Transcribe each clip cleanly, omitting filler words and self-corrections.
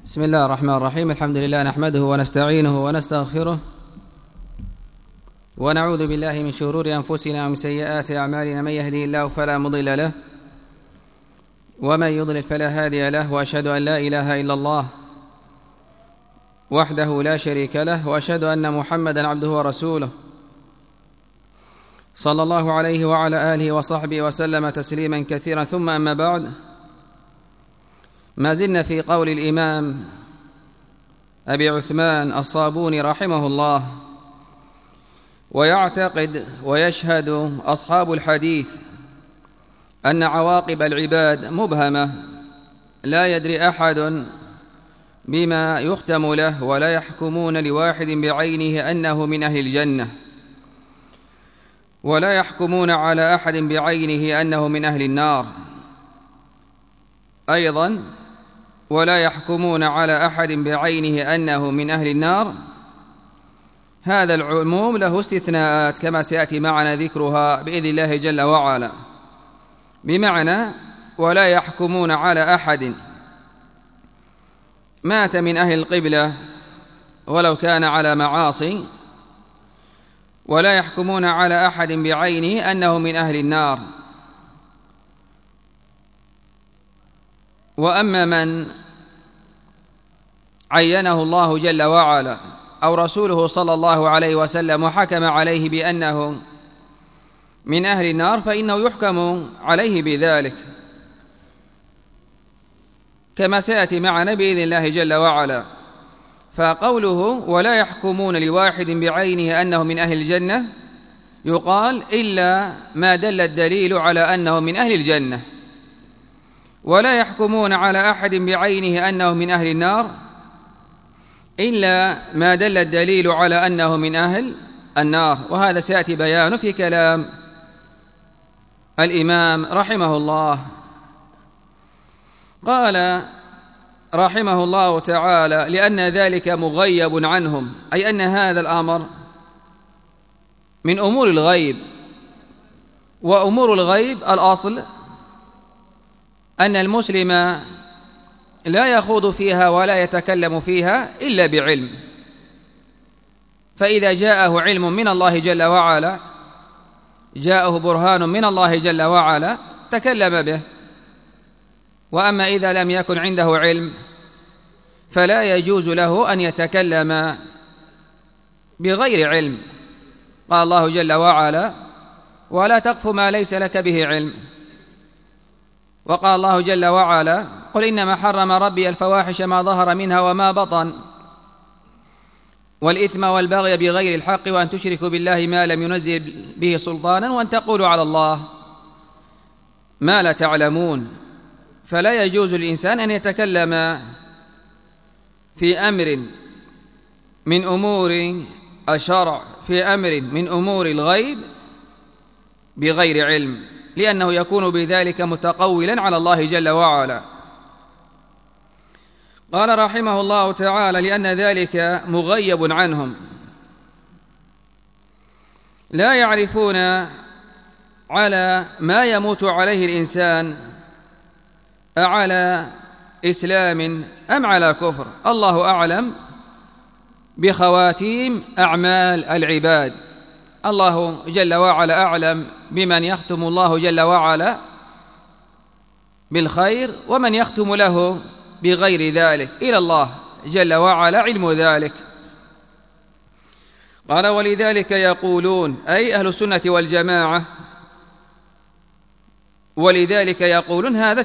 بسم الله الرحمن الرحيم. الحمد لله نحمده ونستعينه ونستغفره ونعوذ بالله من شرور أنفسنا ومن سيئات أعمالنا. من يهدي الله فلا مضل له ومن يضلل فلا هادي له، وأشهد أن لا إله إلا الله وحده لا شريك له، وأشهد أن محمدا عبده ورسوله صلى الله عليه وعلى آله وصحبه وسلم تسليما كثيرا. ثم أما بعد، ما زلنا في قول الإمام أبي عثمان الصابوني رحمه الله: ويعتقد ويشهد أصحاب الحديث أن عواقب العباد مبهمة، لا يدري أحد بما يختم له، ولا يحكمون لواحد بعينه أنه من أهل الجنة، ولا يحكمون على أحد بعينه أنه من أهل النار. أيضا ولا يحكمون على أحد بعينه أنه من أهل النار. هذا العموم له استثناءات كما سيأتي معنا ذكرها بإذن الله جل وعلا، بمعنى ولا يحكمون على أحد مات من أهل القبلة ولو كان على معاصي، ولا يحكمون على أحد بعينه أنه من أهل النار. وأما من عينه الله جل وعلا أو رسوله صلى الله عليه وسلم وحكم عليه بأنه من أهل النار، فإنه يحكم عليه بذلك كما سيأتي معنا بإذن الله جل وعلا. فقوله ولا يحكمون لواحد بعينه أنه من أهل الجنة يقال إلا ما دل الدليل على أنه من أهل الجنة، ولا يحكمون على أحد بعينه أنه من أهل النار إلا ما دل الدليل على أنه من أهل النار. وهذا سيأتي بيانه في كلام الإمام رحمه الله. قال رحمه الله تعالى: لأن ذلك مغيب عنهم، أي أن هذا الأمر من أمور الغيب، وأمور الغيب الأصل أن المسلم لا يخوض فيها ولا يتكلم فيها إلا بعلم، فإذا جاءه علم من الله جل وعلا، جاءه برهان من الله جل وعلا، تكلم به. وأما إذا لم يكن عنده علم فلا يجوز له أن يتكلم بغير علم. قال الله جل وعلا: ولا تقف ما ليس لك به علم. وقال الله جل وعلا: قل إنما حرم ربي الفواحش ما ظهر منها وما بطن والإثم والبغي بغير الحق وأن تشركوا بالله ما لم ينزل به سلطانا وأن تقولوا على الله ما لا تعلمون. فلا يجوز للإنسان أن يتكلم في أمر من أمور الشرع، في أمر من أمور الغيب بغير علم، لأنه يكون بذلك متقولا على الله جل وعلا. قال رحمه الله تعالى: لأن ذلك مغيب عنهم، لا يعرفون على ما يموت عليه الإنسان أعلى إسلام أم على كفر. الله أعلم بخواتيم أعمال العباد، الله جل وعلا أعلم بمن يختم الله جل وعلا بالخير ومن يختم له بغير ذلك، إلى الله جل وعلا علم ذلك. قال: ولذلك يقولون، أي أهل السنة والجماعة، ولذلك يقولون هذا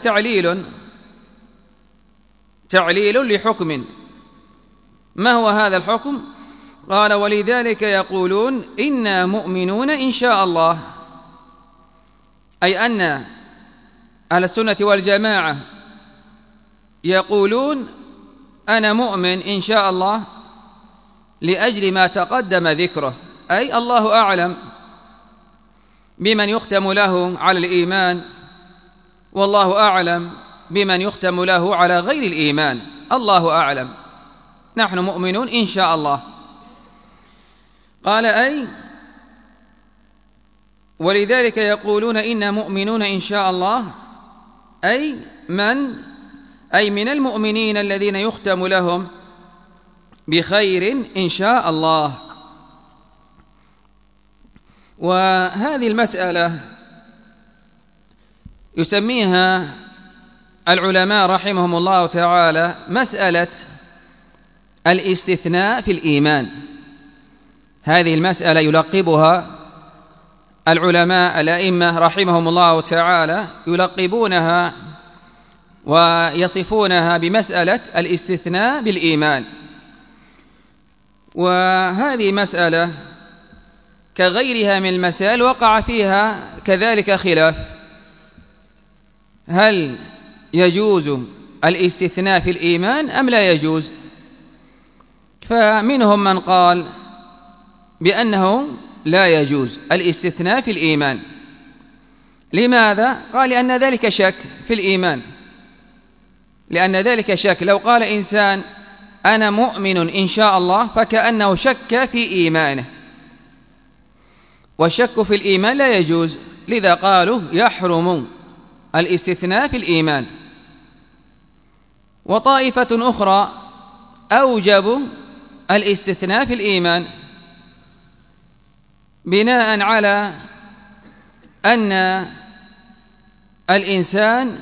تعليل لحكم. ما هو هذا الحكم؟ قال: ولذلك يقولون إنا مؤمنون إن شاء الله، أي أن أهل السنة والجماعة يقولون أنا مؤمن إن شاء الله لأجل ما تقدم ذكره، أي الله أعلم بمن يختم له على الإيمان، والله أعلم بمن يختم له على غير الإيمان، الله أعلم. نحن مؤمنون إن شاء الله. قال: أي ولذلك يقولون إنا مؤمنون إن شاء الله، أي من أي من المؤمنين الذين يختم لهم بخير إن شاء الله. وهذه المسألة يسميها العلماء رحمهم الله تعالى مسألة الاستثناء في الإيمان. هذه المسألة يلقبها العلماء الأئمة رحمهم الله تعالى، يلقبونها ويصفونها بمسألة الاستثناء بالإيمان. وهذه مسألة كغيرها من المسائل وقع فيها كذلك خلاف، هل يجوز الاستثناء في الإيمان أم لا يجوز؟ فمنهم من قال بأنه لا يجوز الاستثناء في الإيمان. لماذا؟ قال لأن ذلك شك في الإيمان، لأن ذلك شك. لو قال إنسان أنا مؤمن إن شاء الله فكأنه شك في إيمانه، والشك في الإيمان لا يجوز، لذا قالوا يحرم الاستثناء في الإيمان. وطائفة أخرى أوجبوا الاستثناء في الإيمان بناء على أن الإنسان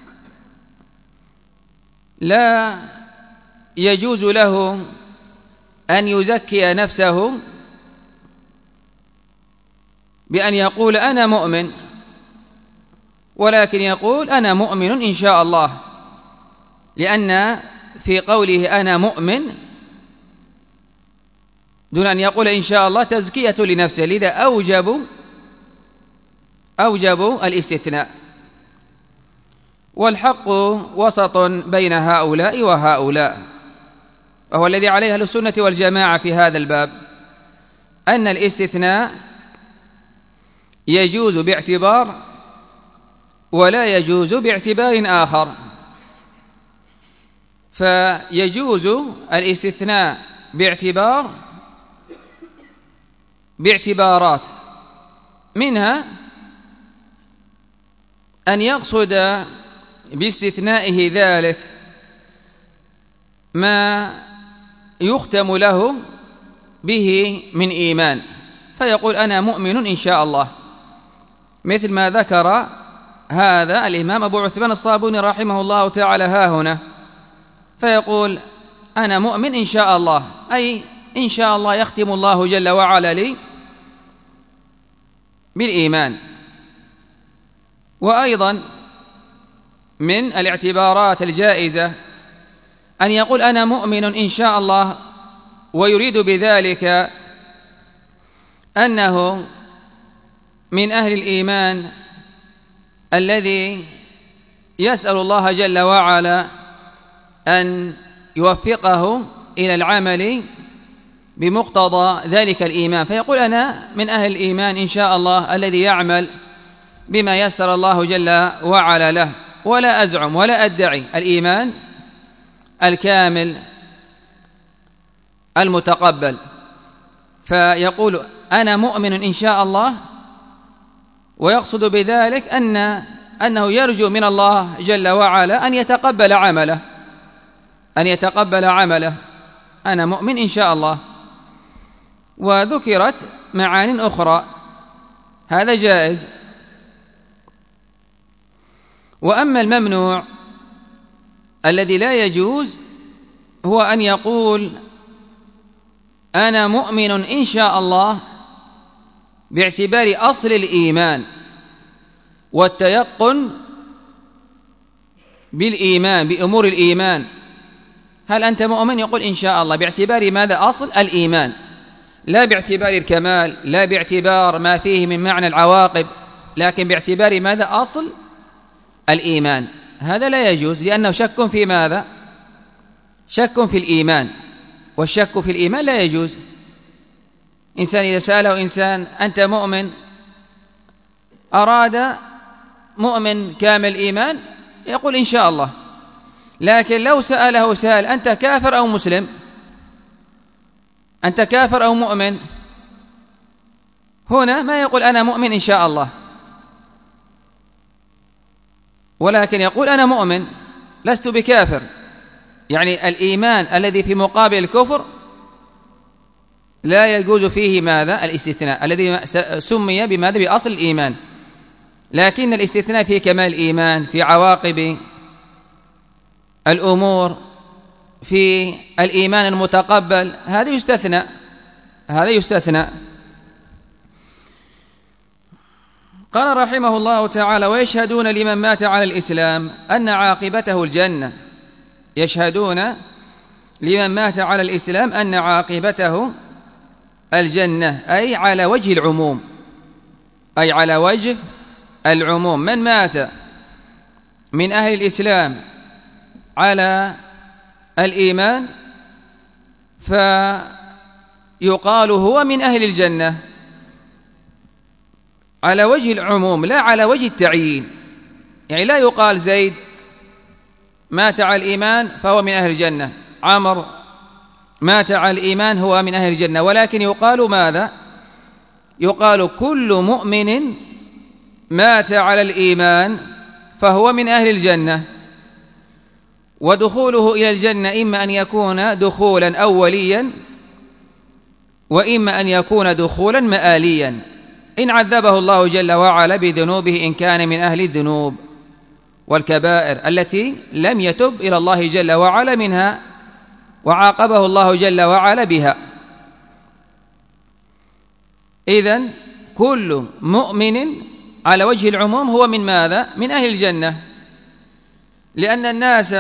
لا يجوز له أن يزكي نفسه بأن يقول أنا مؤمن، ولكن يقول أنا مؤمن إن شاء الله، لأن في قوله أنا مؤمن دون أن يقول إن شاء الله تزكية لنفسه، لذا أوجبوا الاستثناء. والحق وسط بين هؤلاء وهؤلاء، وهو الذي عليه أهل السنة والجماعة في هذا الباب، أن الاستثناء يجوز باعتبار ولا يجوز باعتبار آخر. فيجوز الاستثناء باعتبارات، منها أن يقصد باستثنائه ذلك ما يختم له به من إيمان، فيقول أنا مؤمن إن شاء الله، مثل ما ذكر هذا الإمام أبو عثمان الصابوني رحمه الله تعالى ها هنا، فيقول أنا مؤمن إن شاء الله، أي إن شاء الله يختم الله جل وعلا لي بالإيمان. وأيضا من الاعتبارات الجائزة أن يقول أنا مؤمن إن شاء الله ويريد بذلك أنه من أهل الإيمان الذي يسأل الله جل وعلا أن يوفقه إلى العمل بمقتضى ذلك الإيمان، فيقول أنا من أهل الإيمان إن شاء الله الذي يعمل بما يسر الله جل وعلا له، ولا أزعم ولا أدعي الإيمان الكامل المتقبل، فيقول أنا مؤمن إن شاء الله، ويقصد بذلك أنه يرجو من الله جل وعلا أن يتقبل عمله، أنا مؤمن إن شاء الله. وذكرت معان أخرى، هذا جائز. وأما الممنوع الذي لا يجوز هو أن يقول أنا مؤمن إن شاء الله باعتبار أصل الإيمان والتيقن بالإيمان بأمور الإيمان. هل أنت مؤمن؟ يقول إن شاء الله، باعتبار ماذا؟ أصل الإيمان، لا باعتبار الكمال، لا باعتبار ما فيه من معنى العواقب، لكن باعتبار ماذا؟ أصل الإيمان. هذا لا يجوز، لأنه شك في ماذا؟ شك في الإيمان، والشك في الإيمان لا يجوز. إنسان إذا سأله إنسان أنت مؤمن، أراد مؤمن كامل الإيمان يقول إن شاء الله، لكن لو سأله سائل أنت كافر أو مسلم، أنت كافر أو مؤمن، هنا ما يقول أنا مؤمن إن شاء الله، ولكن يقول أنا مؤمن. لست بكافر، يعني الإيمان الذي في مقابل الكفر لا يجوز فيه ماذا؟ الاستثناء الذي سمي بماذا؟ بأصل الإيمان. لكن الاستثناء في كمال الإيمان، في عواقب الأمور، في الإيمان المتقبل، هذا يستثنى. قال رحمه الله تعالى: ويشهدون لمن مات على الإسلام أن عاقبته الجنة. يشهدون لمن مات على الإسلام أن عاقبته الجنة، أي على وجه العموم، أي على وجه العموم. من مات من أهل الإسلام على الإيمان فيقال هو من أهل الجنة على وجه العموم، لا على وجه التعيين. يعني لا يقال زيد مات على الإيمان فهو من أهل الجنة، عمر مات على الإيمان هو من أهل الجنة، ولكن يقال ماذا؟ يقال كل مؤمن مات على الإيمان فهو من أهل الجنة، ودخوله إلى الجنة إما أن يكون دخولا أوليا وإما أن يكون دخولا مآليا، إن عذبه الله جل وعلا بذنوبه، إن كان من أهل الذنوب والكبائر التي لم يتب إلى الله جل وعلا منها وعاقبه الله جل وعلا بها. إذن كل مؤمن على وجه العموم هو من ماذا؟ من أهل الجنة، لأن الناس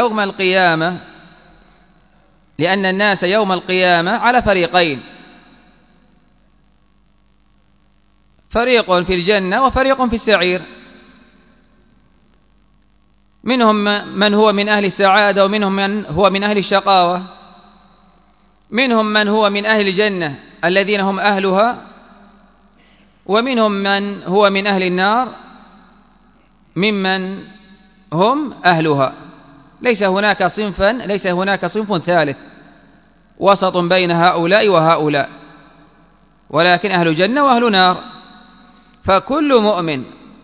يوم القيامة على فريقين: فريق في الجنة وفريق في السعير. منهم من هو من أهل السعادة ومنهم من هو من أهل الشقاوة، منهم من هو من أهل الجنة الذين هم أهلها، ومنهم من هو من أهل النار ممن هم أهلها. ليس هناك صنف ثالث وسط بين هؤلاء وهؤلاء، ولكن أهل جنة وأهل نار. فكل مؤمن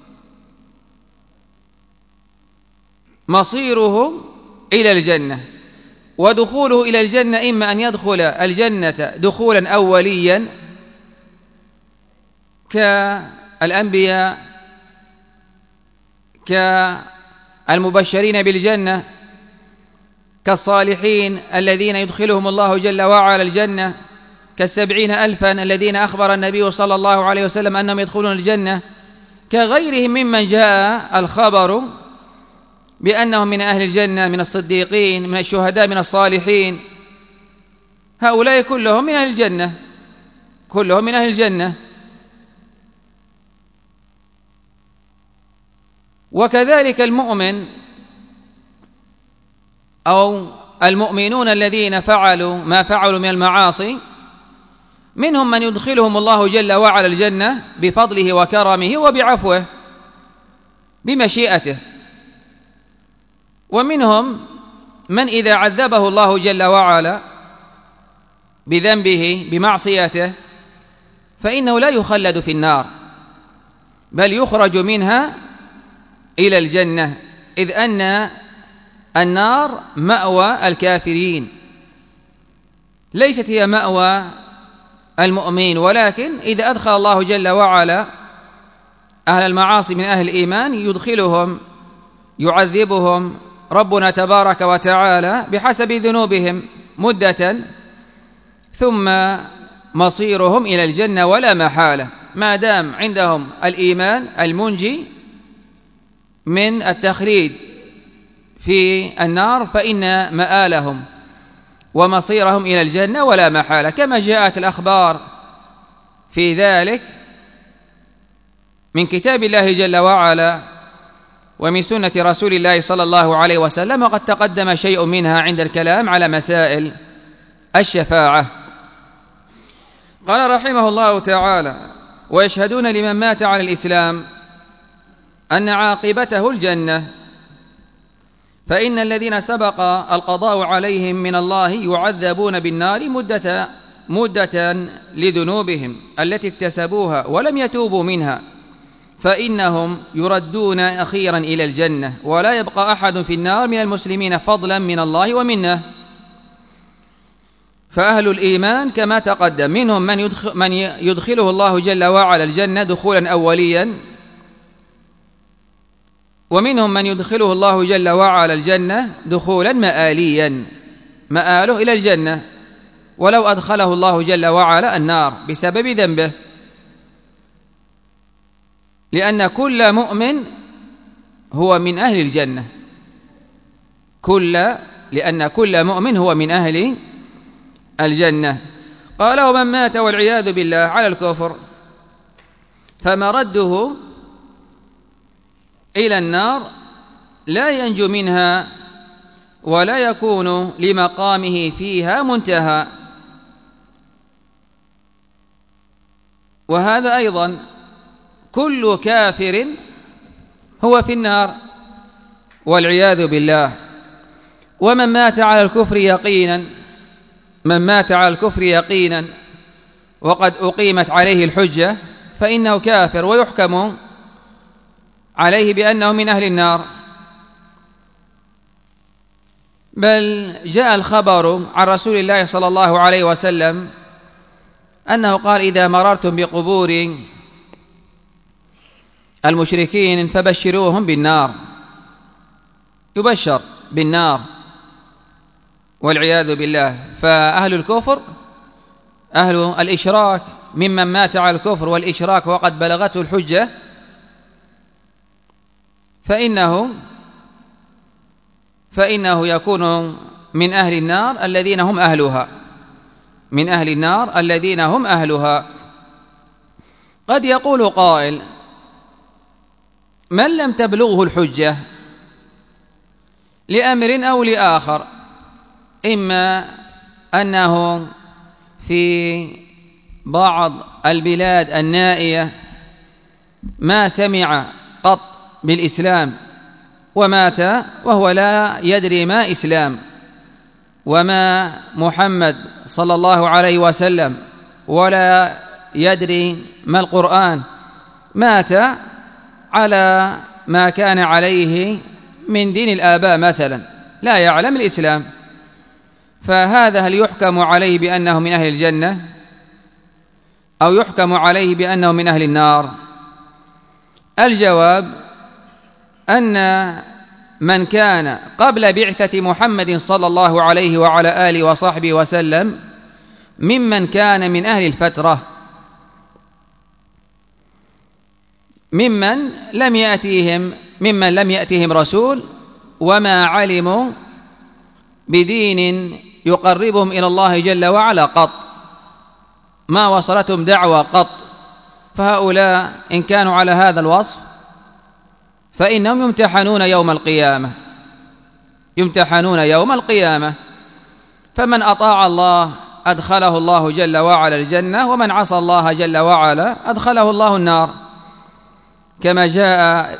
مصيره إلى الجنة، ودخوله إلى الجنة إما أن يدخل الجنة دخولا أوليا كالأنبياء كالمبشرين بالجنة، كالصالحين الذين يدخلهم الله جل وعلا الجنة، ك70,000 الذين أخبر النبي صلى الله عليه وسلم أنهم يدخلون الجنة، كغيرهم ممن جاء الخبر بأنهم من أهل الجنة، من الصديقين، من الشهداء، من الصالحين. هؤلاء كلهم من أهل الجنة، كلهم من أهل الجنة. وكذلك المؤمن أو المؤمنون الذين فعلوا ما فعلوا من المعاصي، منهم من يدخلهم الله جل وعلا الجنة بفضله وكرمه وبعفوه بمشيئته، ومنهم من إذا عذبه الله جل وعلا بذنبه بمعصيته فإنه لا يخلد في النار، بل يخرج منها إلى الجنة، إذ أن النار مأوى الكافرين، ليست هي مأوى المؤمنين. ولكن إذا أدخل الله جل وعلا أهل المعاصي من أهل الإيمان يدخلهم، يعذبهم ربنا تبارك وتعالى بحسب ذنوبهم مدة، ثم مصيرهم إلى الجنة ولا محالة، ما دام عندهم الإيمان المنجي من التخليد في النار، فإن مآلهم ومصيرهم إلى الجنة ولا محالة، كما جاءت الأخبار في ذلك من كتاب الله جل وعلا ومن سنة رسول الله صلى الله عليه وسلم، وقد تقدم شيء منها عند الكلام على مسائل الشفاعة. قال رحمه الله تعالى: ويشهدون لمن مات على الإسلام أن عاقبته الجنة، فإن الذين سبق القضاء عليهم من الله يعذبون بالنار مدة لذنوبهم التي اكتسبوها ولم يتوبوا منها، فإنهم يردون أخيرا إلى الجنة، ولا يبقى أحد في النار من المسلمين فضلا من الله ومنه. فأهل الإيمان كما تقدم منهم من يدخله الله جل وعلا الجنة دخولا أوليا، ومنهم من يدخله الله جل وعلا الجنة دخولا مآليا، مآله إلى الجنة، ولو أدخله الله جل وعلا النار بسبب ذنبه، لأن كل مؤمن هو من أهل الجنة، لأن كل مؤمن هو من أهل الجنة. قال: ومن مات والعياذ بالله على الكفر فمرده إلى النار لا ينجو منها ولا يكون لمقامه فيها منتهى. وهذا أيضا كل كافر هو في النار والعياذ بالله. ومن مات على الكفر يقينا، من مات على الكفر يقينا وقد أقيمت عليه الحجة فإنه كافر، ويحكم عليه بأنه من أهل النار. بل جاء الخبر عن رسول الله صلى الله عليه وسلم أنه قال: إذا مررتم بقبور المشركين فبشروهم بالنار، يبشر بالنار والعياذ بالله. فأهل الكفر، أهل الإشراك ممن مات على الكفر والإشراك وقد بلغته الحجة فإنه يكون من أهل النار الذين هم أهلها، من أهل النار الذين هم أهلها. قد يقول قائل: من لم تبلغه الحجة لأمر أو لآخر، إما أنه في بعض البلاد النائية ما سمع قط بالإسلام ومات وهو لا يدري ما إسلام وما محمد صلى الله عليه وسلم، ولا يدري ما القرآن، مات على ما كان عليه من دين الآباء مثلا، لا يعلم الإسلام، فهذا هل يحكم عليه بأنه من أهل الجنة أو يحكم عليه بأنه من أهل النار؟ الجواب أن من كان قبل بعثة محمد صلى الله عليه وعلى آله وصحبه وسلم ممن كان من أهل الفترة، ممن لم يأتيهم رسول وما علموا بدين يقربهم إلى الله جل وعلا قط، ما وصلتهم دعوة قط، فهؤلاء إن كانوا على هذا الوصف فإنهم يمتحنون يوم القيامة. فمن أطاع الله أدخله الله جل وعلا الجنة، ومن عصى الله جل وعلا أدخله الله النار، كما جاء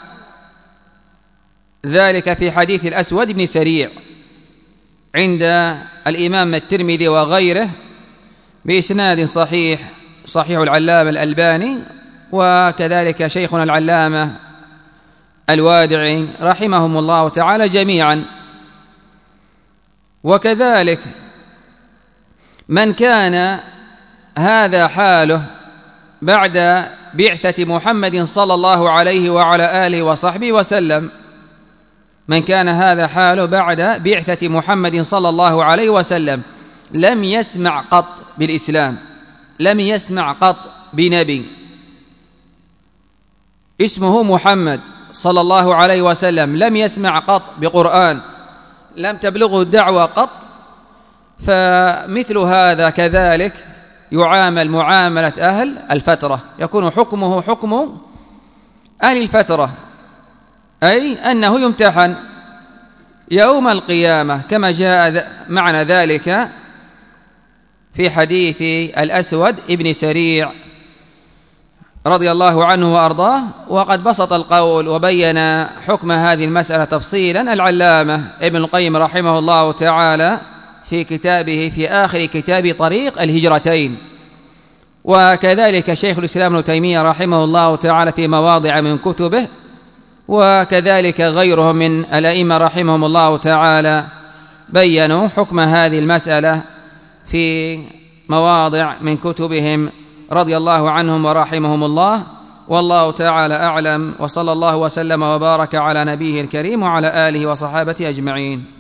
ذلك في حديث الأسود بن سريع عند الإمام الترمذي وغيره بإسناد صحيح العلامة الألباني، وكذلك شيخنا العلامة الوادعي رحمهم الله تعالى جميعا. وكذلك من كان هذا حاله بعد بعثة محمد صلى الله عليه وعلى آله وصحبه وسلم، من كان هذا حاله بعد بعثة محمد صلى الله عليه وسلم لم يسمع قط بالإسلام، لم يسمع قط بنبي اسمه محمد صلى الله عليه وسلم، لم يسمع قط بقرآن، لم تبلغه الدعوة قط، فمثل هذا كذلك يعامل معاملة أهل الفترة، يكون حكمه حكم أهل الفترة، أي أنه يمتحن يوم القيامة، كما جاء معنى ذلك في حديث الأسود ابن سريع رضي الله عنه وأرضاه. وقد بسط القول وبين حكم هذه المسألة تفصيلا العلامة ابن القيم رحمه الله تعالى في كتابه في آخر كتاب طريق الهجرتين، وكذلك شيخ الإسلام ابن تيمية رحمه الله تعالى في مواضع من كتبه، وكذلك غيرهم من الأئمة رحمهم الله تعالى بيّنوا حكم هذه المسألة في مواضع من كتبهم رضي الله عنهم ورحمهم الله. والله تعالى أعلم، وصلى الله وسلم وبارك على نبيه الكريم وعلى آله وصحابته أجمعين.